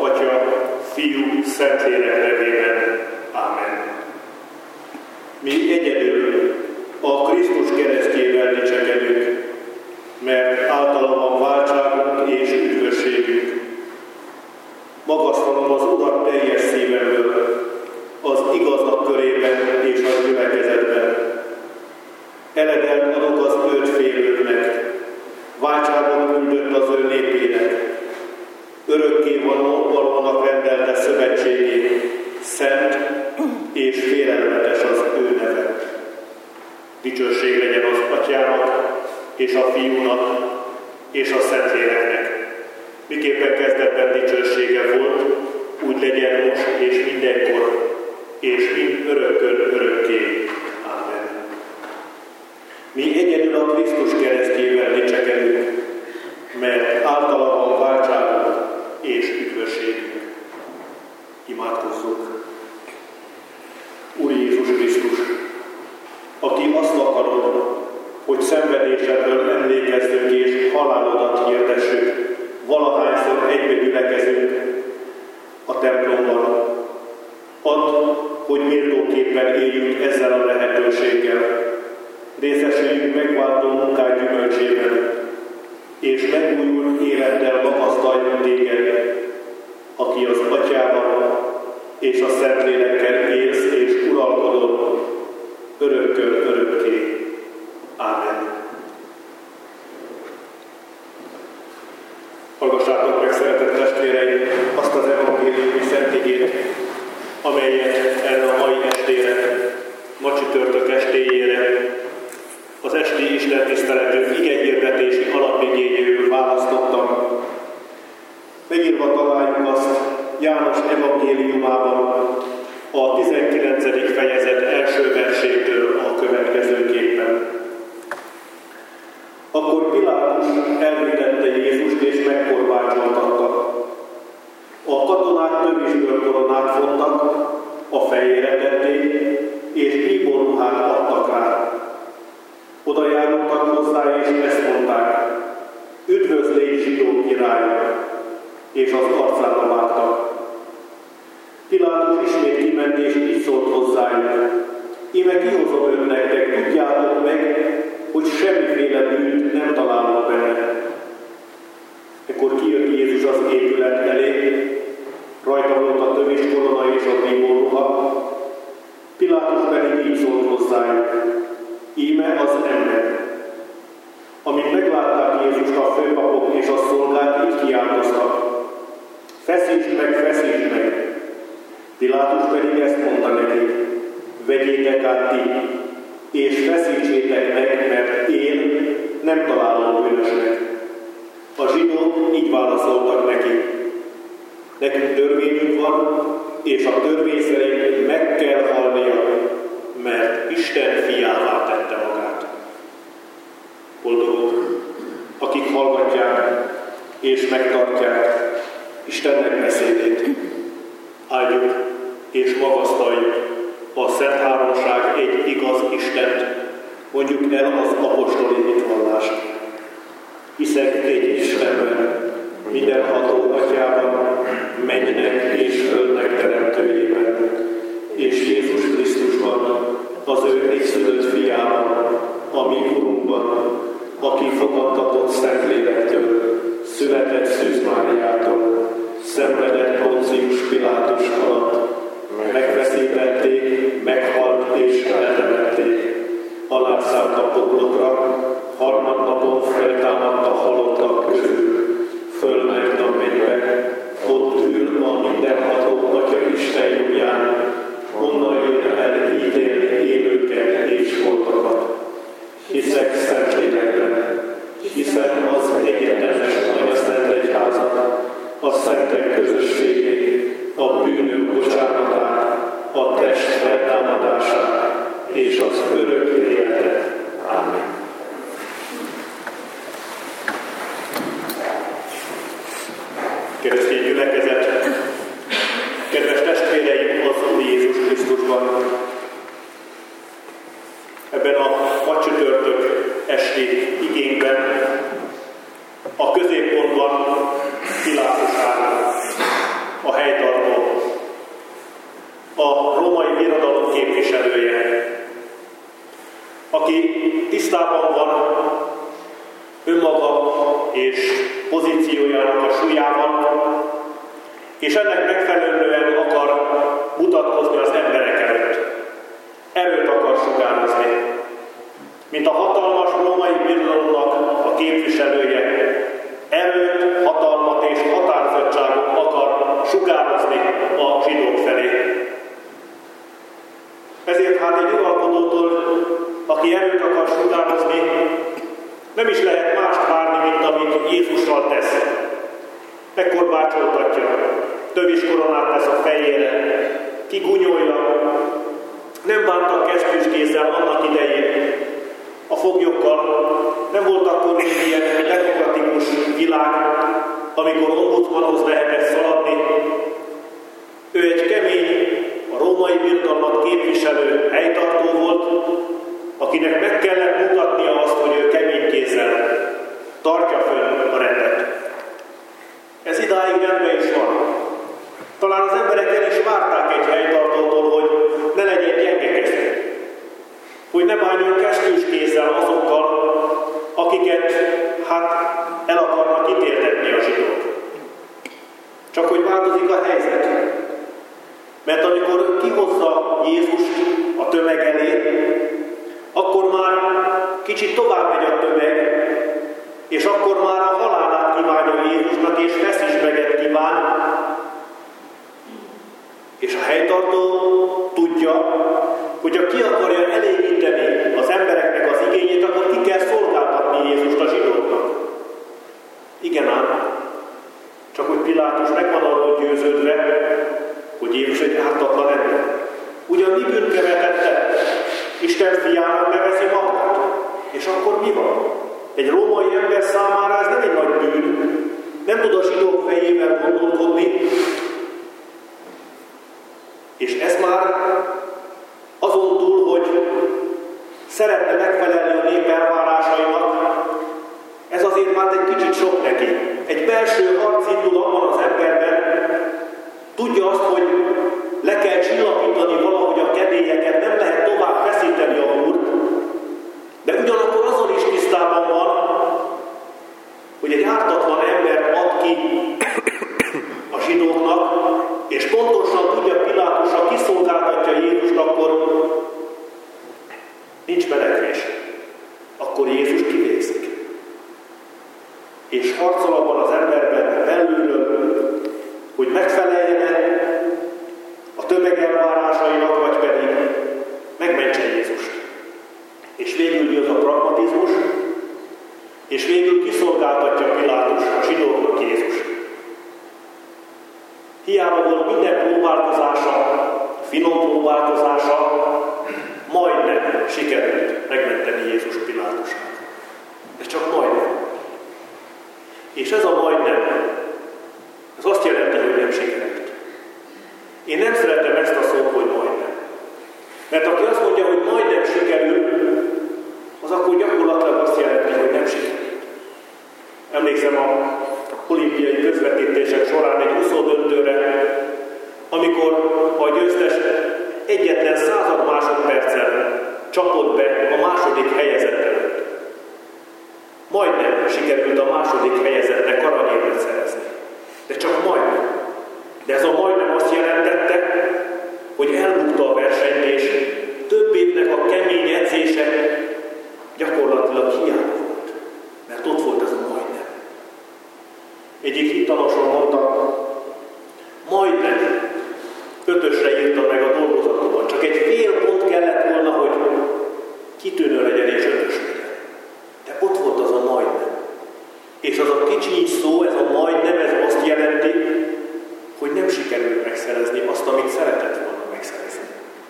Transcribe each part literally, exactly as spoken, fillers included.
Atya, Fiú, Szentlélek nevében. Ámen. Mi egyedül a Krisztus keresztjével dicsekedünk, mert általa van váltságunk és üdvösségünk. Magasztalom az Urat teljes szívemből, az igazak körében és a gyülekezetben. Eledelt adok az őt félőknek, váltságot küldött az ő népének. Örökké valónak rendelte szövetségét, szent és félelmetes az ő neve. Dicsőség legyen az Atyának, és a Fiúnak, és a Szentléleknek. Miképpen kezdetben dicsősége volt, úgy legyen most és mindenkor, és mind örökkön örökké. Ámen. Mi egyedül a Krisztus keresztjével dicsekedünk, mert általa van váltságunk és üdvösségünk. Imádkozzunk. Úr Jézus Krisztus, aki azt akarod, hogy szenvedésedről emlékezzünk és halálodat hirdessük, valahányszor egybe gyülekezünk a templomban. Add, hogy méltóképpen éljünk ezzel a lehetőséggel. Részesüljünk megváltó munkád gyümölcsében, és megújult élettel magasztaljunk téged, aki az Atyával és a Szentlélekkel élsz és uralkodol örökkön örökké. Ámen. Hallgassátok meg, szeretett testvéreim, azt az evangéliumi szentigét, amelyet erre a mai estére, ma csütörtök estéjére, az esti istentiszteletünk igehirdetési alapigényéül választottam. Megírva találjuk azt János evangéliumában, a tizenkilencedik fejezet első versétől a következőképpen. Akkor Pilátus elvitette Jézust és megkorbácsoltatta. A katonák tövisből koronát vontak, a fejére tették, és bíborruhát adtak rá. Oda járultak hozzá, és ezt mondták: üdvözlégy zsidó király! És az arcára vágtak. Pilátus ismét kiment, és így szólt hozzájuk: íme kihozom őt nektek, tudjátok meg, hogy semmiféle bűnt nem találok benne. Ekkor kijött Jézus az épület elé, rajta volt a tövis korona és a bíborruha. Pilátus pedig így szólt hozzájuk: íme az ember. Amint meglátták Jézust, a főpapok és a szolgák, így kiáltoztak: feszítsd meg, feszítsd meg! Pilátus pedig ezt mondta neki: vegyétek át ti, és feszítsétek meg, mert én nem találom bűnösnek. A zsidók így válaszoltak neki: nekünk törvényünk van, és a törvény szerint meg kell halnia, mert Isten fiává tette magát. Boldogok, akik hallgatják és megtartják Istennek beszédét. Áldjuk és magasztaljuk a Szent Háromság egy igaz Istent, mondjuk el az apostoli hitvallást. Hiszek egy Istenben, mindenható Atyában, mennynek és földnek teremtőjében, és Jézus Krisztusban, az ő egyszülött fiában, a mi Urunkban, aki fogadtatott Szentlélektől, született Szűz Máriától, szenvedett Poncius Pilátus alatt, megfeszítették, meghalt és eltemették, alászállt a poklokra, harmadnapon feltámadt a halottak közül, fölment a mennybe, ott ül a mindenható Atya Isten jobbján, onnan jön el ítélni élőket és holtakat. Hiszek Szentlélekben, hiszem az egyetemes Anyaszent Egyházat, a szentek közösségét, a bűnök bocsánatát, a test feltámadását és az örök életet. Ámen. Keresztény gyülekezet, kedves testvéreim az Úr Jézus Krisztusban! Ebben a ma csütörtök esti igényben a középpontban Pilátus áll. képviselője, aki tisztában van önmaga és pozíciójának a súlyával, és ennek megfelelően akar mutatkozni az emberek előtt. Erőt akar sugározni. Mint a hatalmas római birodalomnak a képviselője, erőt, hatalmat és határozottságot akar sugározni a zsidók felé. Ezért hát egy uralkodótól, aki erőt akar sugározni, nem is lehet mást várni, mint amit Jézussal tesz. Megkorbácsoltatja, tövis koronát tesz a fejére, kigunyolja. Nem bántak kesztyűskézzel annak idején a foglyokkal, nem volt akkor még ilyen demokratikus világ, amikor ombudsmanhoz lehetett szaladni. Ő egy kemény, a római birodalmat képviselő helytartó volt, akinek meg kellett mutatnia azt, hogy ő kemény kézzel tartja fönn a rendet. Ez idáig rendben is van. Talán az emberek el is várták egy helytartótól, hogy ne legyen gyenge kezű, hogy ne bánjon kesztyűs kézzel azokkal, akiket hát el akarnak ítéltetni a zsidók. Csak hogy változik a helyzet. Mert amikor kihozza Jézust a tömeg elé, akkor már kicsit tovább megy a tömeg, és akkor már a halálát kívánja Jézusnak, és feszismeget kíván. És a helytartó tudja, hogy ha ki akarja elégíteni az embereknek az igényét, akkor ki kell szolgáltatni Jézust a zsidóknak. Igen ám, csak hogy Pilátus meg van arról győződve, hogy Jézus egy ártatlan ember. Ugyan mi bűnt követette? Isten fiának nevezi magát. És akkor mi van? Egy római ember számára ez nem egy nagy bűn. Nem tud a zsidók fejével gondolkodni. És ez már azon túl, hogy szeretne megfelelni a nép elvárásainak, ez azért már egy kicsit sok neki. Egy belső harc indul abban az emberben, tudja azt, hogy le kell csillapítani valahogy a kedélyeket, nem lehet tovább feszíteni a múrt, de ugyanakkor azon is tisztában van, hogy egy ártatlan ember ad ki a zsidóknak, és pontosan tudja Pilátus, ha kiszolgáltatja Jézust, akkor nincs menekvés. Akkor Jézus kivégzik. És harcol abban az emberben belülről, hogy megfeleljen a tömeg elvárásainak, vagy pedig megmentse Jézust. És végül jön a pragmatizmus, és végül kiszolgáltatja Pilátus a zsidóknak Jézust. Hiába volt minden próbálkozása, finom próbálkozása, majdnem sikerült megmenteni Jézus Pilátusát. De csak majdnem. És ez a majdnem, ez azt jelenti, hogy nem sikerült. Én nem szeretem ezt a szót, hogy majdnem. Mert aki azt mondja, hogy majdnem sikerül, az akkor gyakorlatilag azt jelenti, hogy nem sikerült. Emlékszem a olimpiai közvetítések során egy úszódöntőre, amikor a győztes egyetlen század másodperccel csapott be a második helyezett előtt. Majdnem sikerült a második helyezettnek aranyérmet szerezni. De csak majdnem. De ez a majdnem azt jelentette, hogy elbukta a versenyt, és több évnek a kemény edzése gyakorlatilag hiába volt. Mert ott volt ez a majdnem. Egyik hittanoson mondta, majdnem ötösre írta meg a dolgozatokban. Csak egy fél pont kellett volna, hogy kitűnő legyen és ötös legyen. De ott volt az a majdnem. És az a kicsi szó, ez a majdnem, ez azt jelenti, hogy nem sikerült megszerezni azt, amit szeretett volna megszerezni.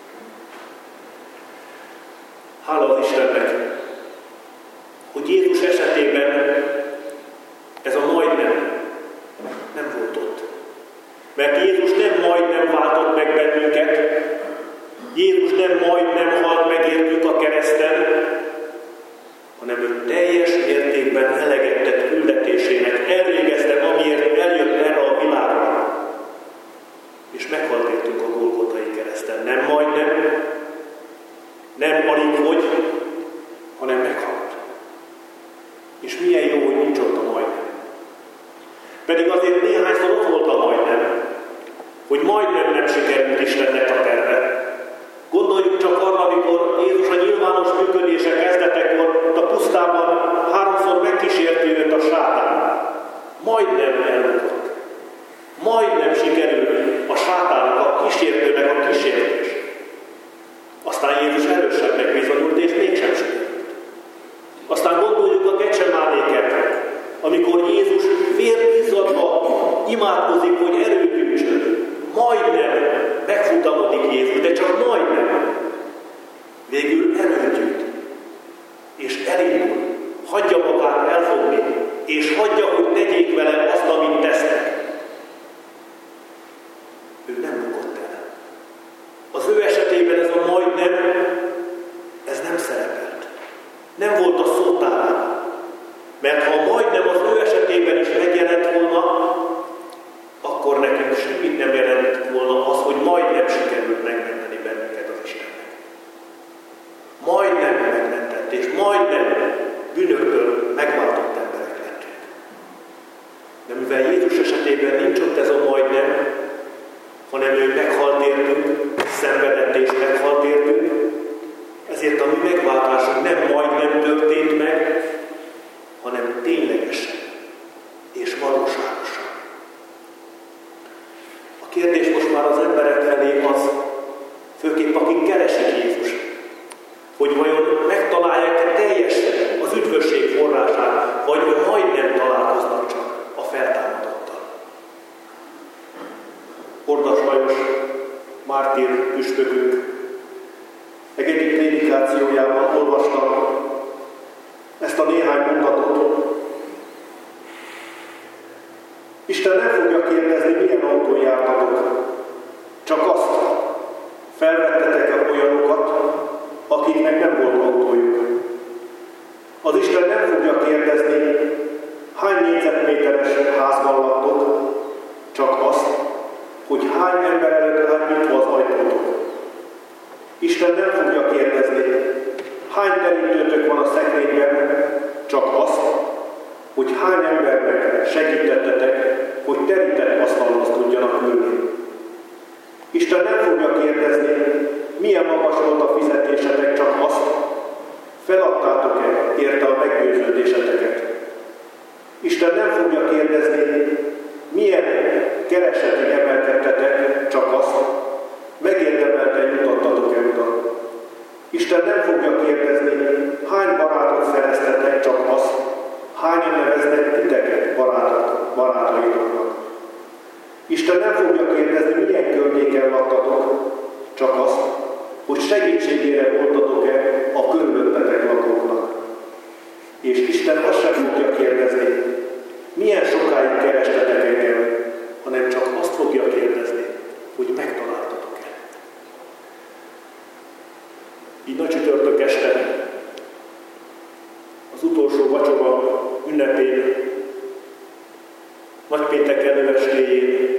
Hála az Istennek, hogy Jézus esetében ez a majdnem nem volt ott. Mert Jézus nem majdnem váltott meg bennünket, Jézus nem majdnem halt meg értünk a kereszten, hanem ő teljes mértékben eleget tett küldetésének, elvégezte, amiért eljött erre a világra. És meghalt értünk a Golgotai kereszten. Nem majdnem, Pedig azért néhányszor ott volt a majdnem, hogy majdnem nem sikerült Istennek a terve. Gondoljunk csak arra, amikor Jézus a nyilvános működése kezdetekor a pusztában háromszor megkísérti őt a sátán. Majdnem elbukott. Majdnem sikerült a sátánnak, a kísértőnek a kísértés. Aztán Jézus erősebbnek bizonyult, és mégsem sikerült. Aztán gondoljuk a Getsemánéket, amikor Jézus vérizzadva imádkozik, hogy erőt gyűjtsön. Majdnem megfutamodik Jézus, de csak majdnem. Végül erőt gyűjt, és elindul, hagyja magát elfogni, és hagyja, hogy tegyék vele azt, amit tesznek. Ő nem bukott el. Az ő esetében ez a majdnem, ez nem szerepelt. Nem volt a szótárában. Mert ha majdnem az ő esetében is megjelent volna, akkor nekünk semmit nem jelent volna az, hogy majdnem sikerült megmenteni bennünket az Istennek. Majdnem megmentett, és majdnem bűnöktől megváltott emberek lettünk. De mivel Jézus esetében nincs ott ez a majdnem, hanem ő meghalt értünk, szenvedett és meghalt értünk, ezért a mi megváltásunk nem majdnem történt meg, hanem ténylegesen és valóságosan. A kérdés most már az emberek felé az, főképp akik keresik Jézust, hogy vajon megtalálják teljesen az üdvösség forrását, vagy majdnem találkoznak csak a feltámadottal. Kordas Lajos, mártír püspökünk, egy egyik prédikációjában olvastam ezt a néhány mondatot. Isten nem fogja kérdezni, milyen autón jártatok, csak azt, felvettetek-e olyanokat, akiknek nem volt autójuk. Az Isten nem fogja kérdezni, hány négyzetméteres házban laktok, csak azt, hogy hány ember előtt áll nyitva az ajtótok. Isten nem fogja kérdezni, hány terítőtök van a szekrényben, csak azt, hogy hány embernek segítettetek, hogy terített asztalhoz tudjanak ülni. Isten nem fogja kérdezni, milyen magas volt a fizetésetek, csak azt, feladtátok-e érte a meggyőződéseteket. Isten nem fogja kérdezni, milyen keresetig emelkedtetek, csak azt, megérdemelten jutottatok-e oda. Isten nem fogja kérdezni, hány barátot szereztetek, csak azt, hányan neveznek titeket barátok, barátaitoknak. Isten nem fogja kérdezni, milyen környéken laktatok, csak azt, hogy segítségére voltatok-e a körülöttetek lakóknak. És Isten azt sem fogja kérdezni, milyen sokáig kerestetek engem, hanem csak azt fogja kérdezni, hogy megtaláltatok-e. Így nagy csütörtök este, az utolsó vacsora ünnepén, nagypéntek előestéjén,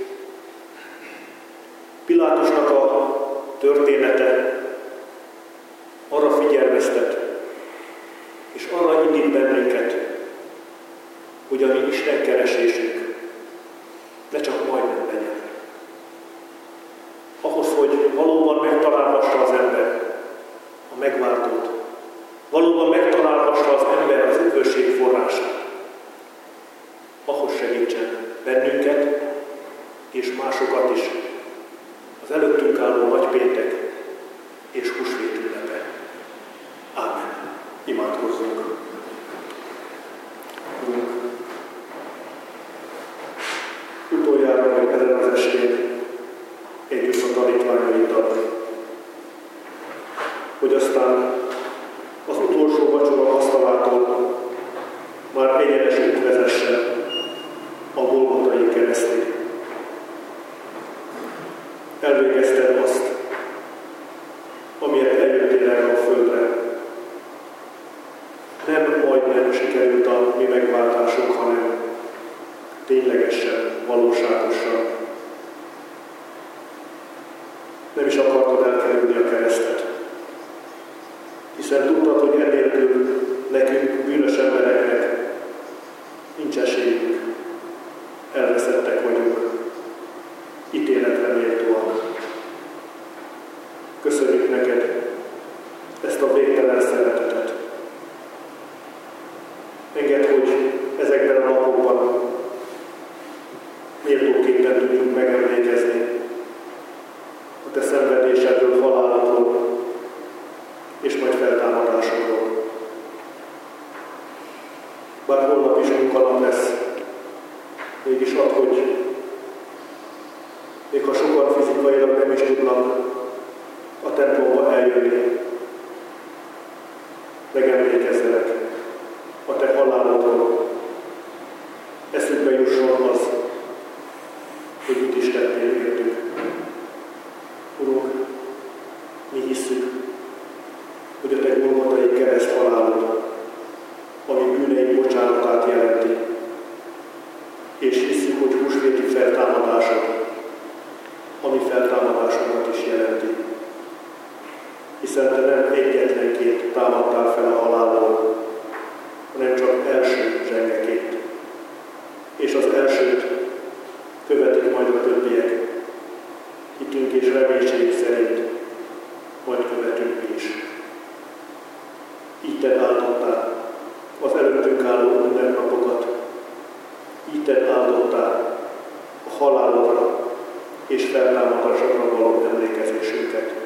Pilátusnak a története arra figyelmeztet, és arra indít bennünket, hogy a mi Isten keresésünk ne csak majdnem legyen. Ahhoz, hogy valóban megtalálhassa az ember a megváltót, valóban megtalálhassa az ember az üdvösség forrását, ahhoz segítsen bennünket és másokat is az előttünk álló nagypéntek és húsvét ünnepe. Ámen. Imádkozzunk. Urunk, utoljára vagy ezen az estén együtt a tanítványaiddal, hogy aztán az utolsó vacsora asztalától már egyenes út vezessen a Golgotai keresztig. Elvégezted azt, amiért eljöttél erre a földre. Nem majdnem sikerült a mi megváltásunk, hanem ténylegesen, valóságosan. Nem is akartad elkerülni a keresztet, hiszen tudtad, hogy ennélkül nekünk, bűnös embereknek nincs esélyünk. elveszettek vagyunk, ítéletre méltóak. Köszönjük neked ezt a végtelen szeretetet. Engedd, hogy ezekben a napokban méltóképpen tudjunk megemlékezni a te szenvedésedről, halálodról és majd feltámadásodról. Bár holnap is munkanap lesz, mégis add, hogy még ha sokan fizikailag nem is tudnak a templomba eljönni, megemlékezzenek a te halálodról. Eszükbe jusson az, hogy mit is tettél értük. Urunk, mi hisszük, hogy a te Golgotai kereszt halálod, ami bűneink bocsánatát jelenti, és hisszük, hogy húsvéti feltámadásod, ami feltámadásokat is jelenti. Hiszen te nem egyetlenként támadtál fel a halálból, hanem csak első zsengeként. És az elsőt követik majd a többiek, hitünk és reménységünk szerint, majd követünk mi is. Így te áldottál az előttünk álló ünnepnapokat, így te áldottál a halálodra és feltámadásokra való emlékezésünket.